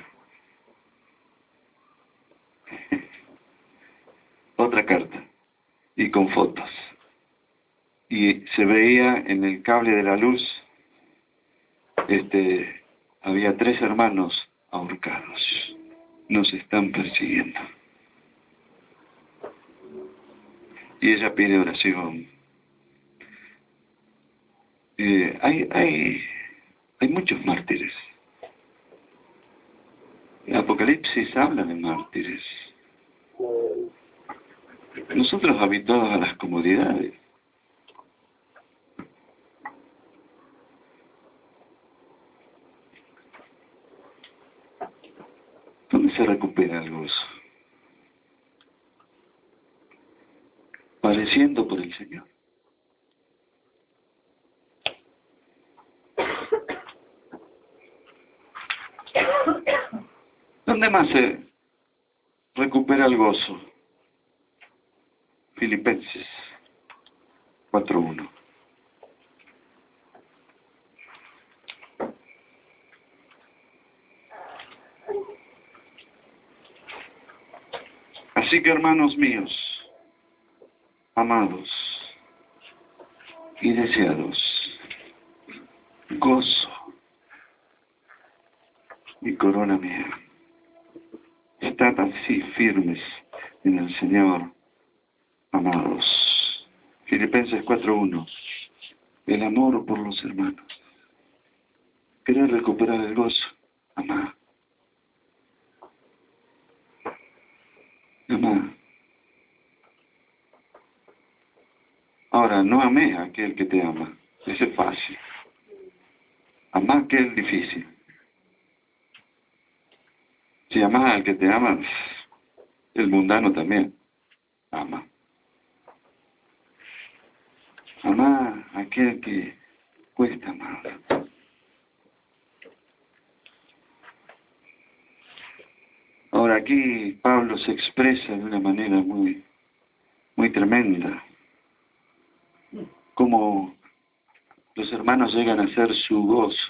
Otra carta, y con fotos. Y se veía en el cable de la luz, había 3 hermanos ahorcados. Nos están persiguiendo. Y ella pide oración. Hay muchos mártires. El Apocalipsis habla de mártires. Nosotros habituados a las comodidades. ¿Dónde se recupera el gozo? padeciendo por el Señor. ¿Dónde más se recupera el gozo? Filipenses 4:1. Así que, hermanos míos, amados y deseados, gozo y corona mía, estad así firmes en el Señor, amados. Filipenses 4:1. El amor por los hermanos. ¿Querés recuperar el gozo? Amá. Amá. Ahora, no amé a aquel que te ama. Ese es fácil. Amá a aquel difícil. Si amás al que te ama, el mundano también ama. Amá a aquel que cuesta más. Ahora aquí Pablo se expresa de una manera muy tremenda. Cómo los hermanos llegan a ser su gozo.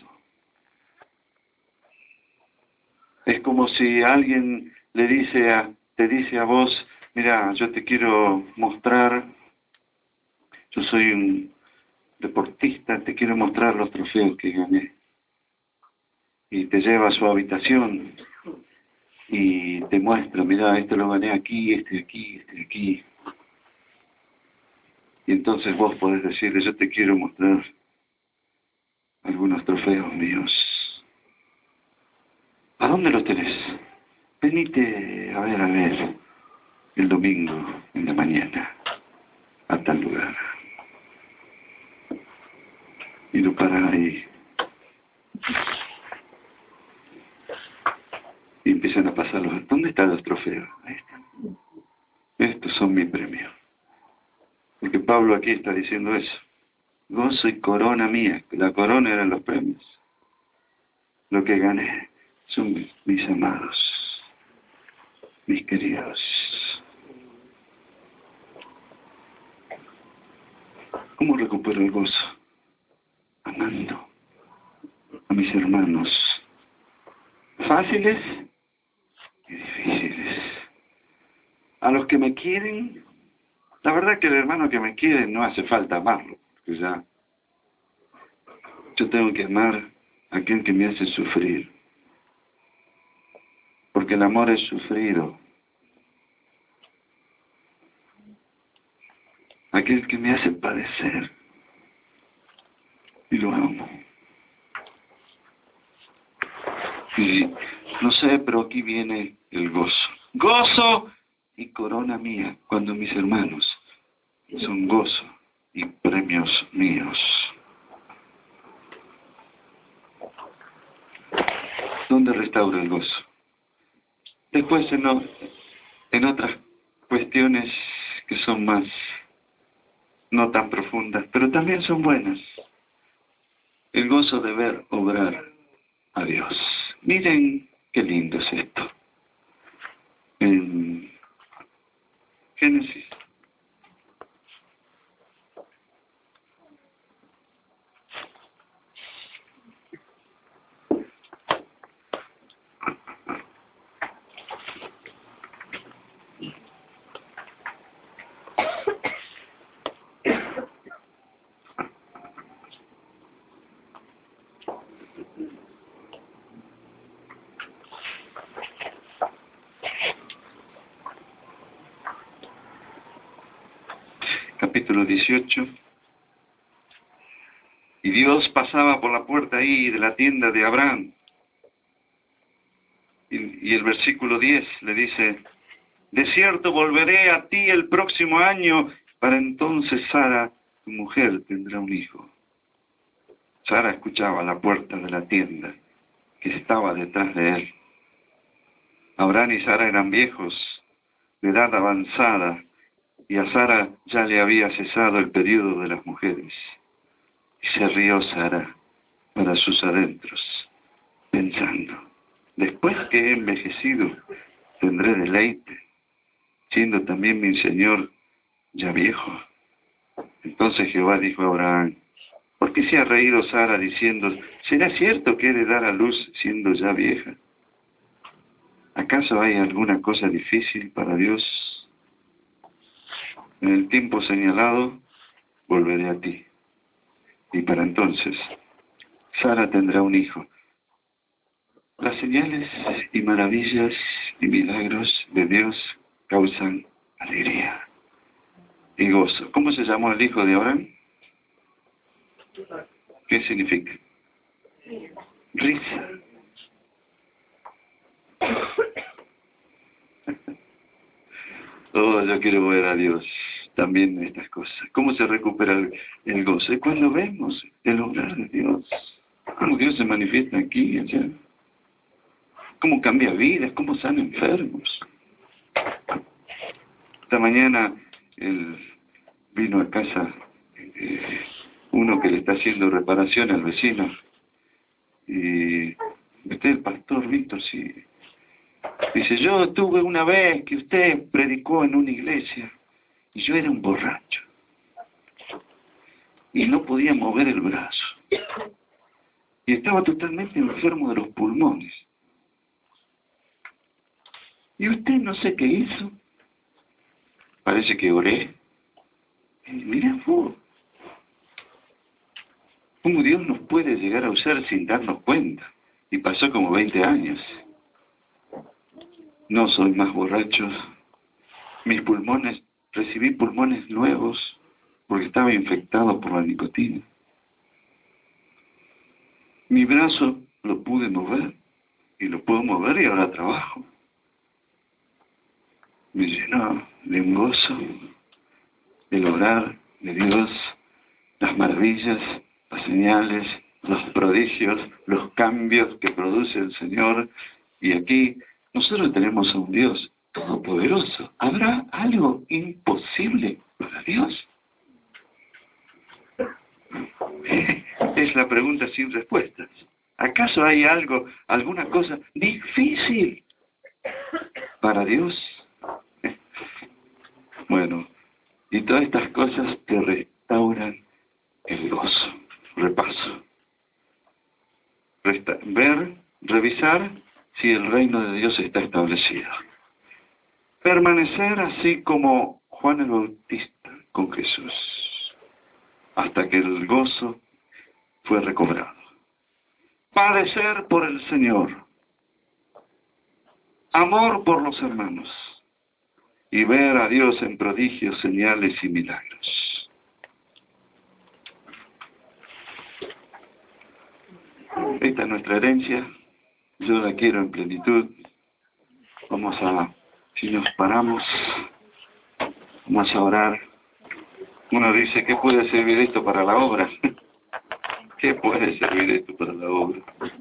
Es como si alguien te dice a vos, mira, yo te quiero mostrar, yo soy un deportista, te quiero mostrar los trofeos que gané. Y te lleva a su habitación y te muestra, mira, esto lo gané aquí, este aquí, este aquí. Y entonces vos podés decirle, yo te quiero mostrar algunos trofeos míos. ¿A dónde los tenés? Venite a ver, el domingo en la mañana, a tal lugar. Y lo paran ahí. Y empiezan a pasarlos. ¿Dónde están los trofeos? Ahí están. Estos son mi premio. Porque Pablo aquí está diciendo eso. Gozo y corona mía. La corona eran los premios. Lo que gané son mis amados, mis queridos. ¿Cómo recupero el gozo? Amando a mis hermanos. Fáciles y difíciles. A los que me quieren, la verdad que el hermano que me quiere no hace falta amarlo, porque ya yo tengo que amar a aquel que me hace sufrir. Porque el amor es sufrido. Aquel que me hace padecer. Y lo amo. Y no sé, pero aquí viene el gozo. Gozo y corona mía, cuando mis hermanos son gozo y premios míos. ¿Dónde restaura el gozo? Después en otras cuestiones que son más, no tan profundas, pero también son buenas. El gozo de ver obrar a Dios. Miren qué lindo es esto. En Génesis. Capítulo 18. Y Dios pasaba por la puerta ahí de la tienda de Abraham. Y el versículo 10 le dice, de cierto volveré a ti el próximo año, para entonces Sara, tu mujer, tendrá un hijo. Sara escuchaba la puerta de la tienda que estaba detrás de él. Abraham y Sara eran viejos, de edad avanzada, y a Sara ya le había cesado el periodo de las mujeres. Y se rió Sara para sus adentros, pensando, después que he envejecido, tendré deleite, siendo también mi Señor ya viejo. Entonces Jehová dijo a Abraham, ¿por qué se ha reído Sara diciendo, ¿será cierto que he de dar a luz siendo ya vieja? ¿Acaso hay alguna cosa difícil para Dios? En el tiempo señalado volveré a ti. Y para entonces Sara tendrá un hijo. Las señales y maravillas y milagros de Dios causan alegría y gozo. ¿Cómo se llamó el hijo de Abraham? ¿Qué significa? Risa. Oh, yo quiero ver a Dios también en estas cosas. ¿Cómo se recupera el gozo? Es cuando vemos el obrar de Dios. Cómo Dios se manifiesta aquí y allá. Cómo cambia vidas, cómo sana enfermos. Esta mañana vino a casa uno que le está haciendo reparación al vecino. Y el pastor Víctor, sí. Dice, yo tuve una vez que usted predicó en una iglesia y yo era un borracho. Y no podía mover el brazo. Y estaba totalmente enfermo de los pulmones. Y usted no sé qué hizo. Parece que oré. Y mirá vos. ¿Cómo Dios nos puede llegar a usar sin darnos cuenta? Y pasó como 20 años. No soy más borracho. Mis pulmones, recibí pulmones nuevos porque estaba infectado por la nicotina. Mi brazo lo pude mover y lo puedo mover y ahora trabajo. Me llenó de un gozo el obrar de Dios, las maravillas, las señales, los prodigios, los cambios que produce el Señor. Y aquí nosotros tenemos a un Dios todopoderoso. ¿Habrá algo imposible para Dios? Es la pregunta sin respuestas. ¿Acaso hay alguna cosa difícil para Dios? Bueno, y todas estas cosas te restauran el gozo. Repaso. Revisar si el reino de Dios está establecido. Permanecer así como Juan el Bautista con Jesús, hasta que el gozo fue recobrado. Padecer por el Señor. Amor por los hermanos. Y ver a Dios en prodigios, señales y milagros. Esta es nuestra herencia. Yo la quiero en plenitud. Si nos paramos, vamos a orar. Uno dice, ¿qué puede servir esto para la obra? ¿Qué puede servir esto para la obra?